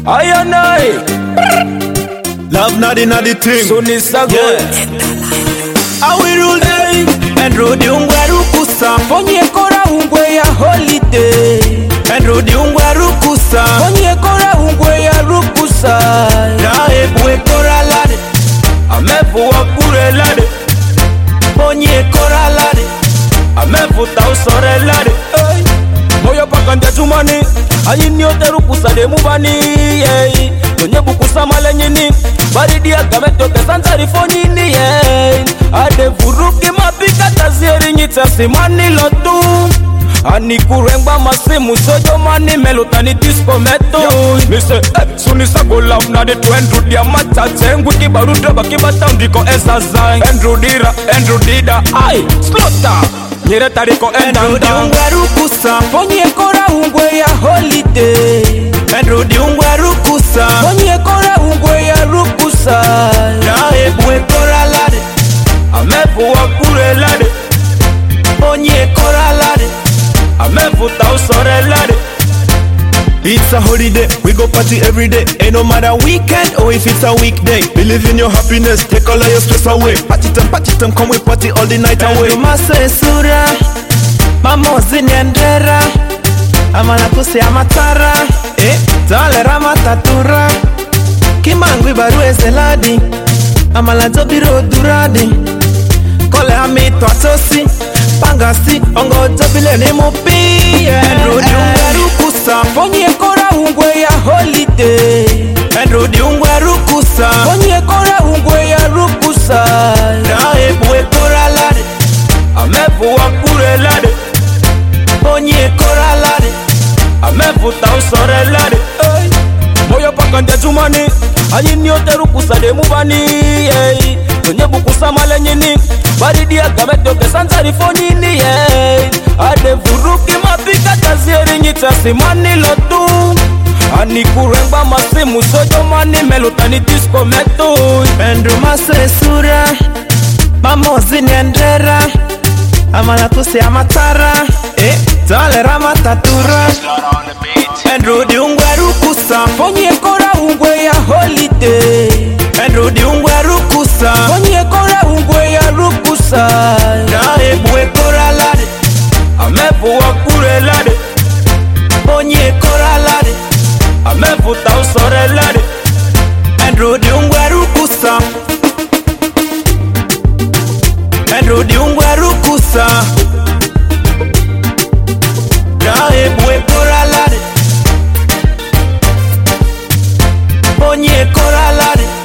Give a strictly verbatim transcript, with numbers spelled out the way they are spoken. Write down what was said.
I and I. Love not in the thing. So nisago. I will rule day. And Rudy Ungwarukusa. Fonye kora ungwe ya holiday. And Rudy Ungwarukusa. Fonye kora ungwe ya rukusa. Na ebwe kora lade. Amefu wakure lade. Fonye kora lade. Amefu tausore lade. Moyo pakande tumani. Ayini yote rukusa de mubani. Tonye bukusa malenyini. Baridi akameto kesantari fonini. Ade vuruki mapika tazieri nyita simani lotu. Ani kurengba masimu sojo mani melotani disco meto. Mise eh, sunisa go love na de tu Andrew Diamata Tengu kibaru dreba kibata ndiko esa zang Andrew Dira, Andrew Dida Ay, slota Nyere tariko endanda Rudy Ungwarukusa. Fonye kora ungwe ya holiday Rudy Ungwarukusa. Fonye kora ungwe ya rukusa. Na ebwe kora lade. Amefu wakure lade. Fonye kora lade. Amefu tausore lade. It's a holiday, we go party every day. Ain't no matter weekend or if it's a weekday. Believe in your happiness, take all of your stress away. Party time, party time, come we party all the night away. Mase sura, mamozi niendera. Amana kusi amatara, eh, tale rama tatura. Kimangwi barue zeladi, amala jobiro duradi. Kole amito atosi, pangasi, ongo jobile ni mupi. Rudy Ungwarukusa. Fonye kora ungwe ya holiday. Rudy Ungwarukusa. Fonye kora ungwe ya rukusa. Na ebwe kora lade. Amefu wakure lade. Fonye kora lade. Amefu tausore lade. Moyo pakande tumani. Ayini yote rukusa de mubani. Tonye bukusa malenyini. Baridi akameto kesantari fonini. Ade vuruki mapika tazieri nyita simani lotu. Ani kurengba masimu sojo mani melotani disco meto. Andrew Mase sura, mamozi niendera. Amana kusi amatara, eh, tale rama tatura. Rudy Ungwarukusa. Fonye kora ungwe ya holiday. Rudy Ungwarukusa. Fonye kora ungwe ya rukusa. Na ebwe kora lade. Amefu wakure lade. Fonye kora lade. Amefu tausore lade. Rudy Ungwarukusa. Rudy Ungwarukusa. Na ebwe kora lade. Fonye kora lade.